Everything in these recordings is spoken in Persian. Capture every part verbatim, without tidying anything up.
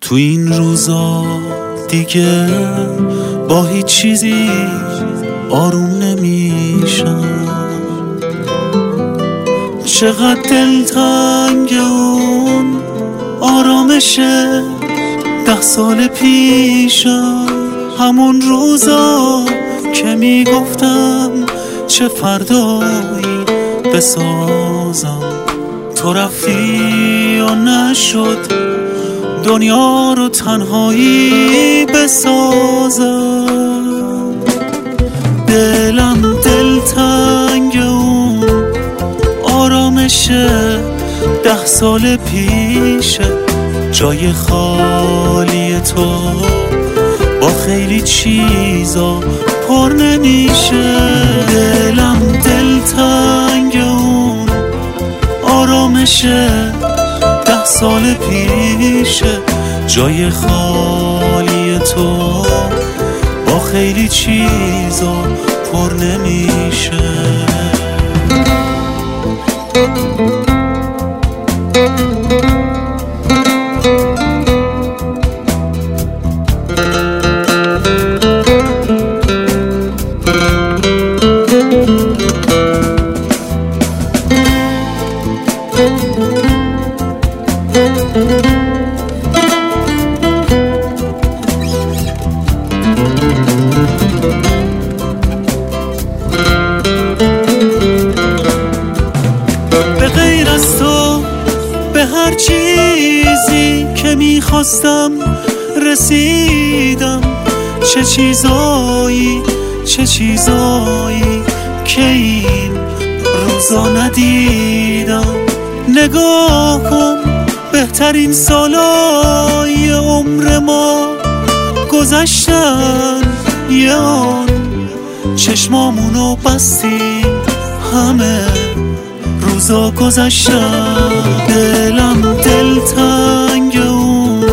تو این روزا دیگه با هیچ چیزی آروم نمیشم. چقدر دلتنگ اون آرامشه ده سال پیشم، همون روزا که میگفتم چه فردایی بسازم. تو رفتی و نشد دنیا رو تنهایی بسازم. دلم دلتنگ اون آرامشه ده سال پیشه، جای خالی تو با خیلی چیزا پر نمیشه. دلم دلتنگ اون آرامشه ده سال پیشه، جای خالی تو با خیلی چیزا پر نمیشه. به غیر از تو به هر چیزی که میخواستم رسیدم. چه چیزایی چه چیزایی که این روزا ندیدم. نگاه کن بهترین سالای عمر ما گذشتن، یه آن چشمامونو بستیم همه روزا گذشتن. دلم دلتنگ اون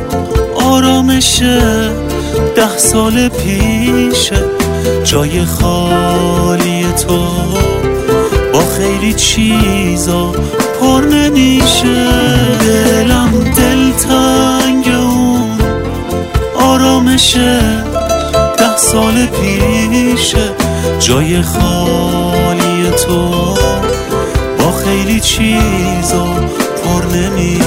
آرامشه ده سال پیشه، جای خالی تو با خیلی چیزا پر نمیشه. دلم دلتنگ اون آرامشه ده سال پیشه، جای خالی تو با خیلی چیزا پر نمیشه.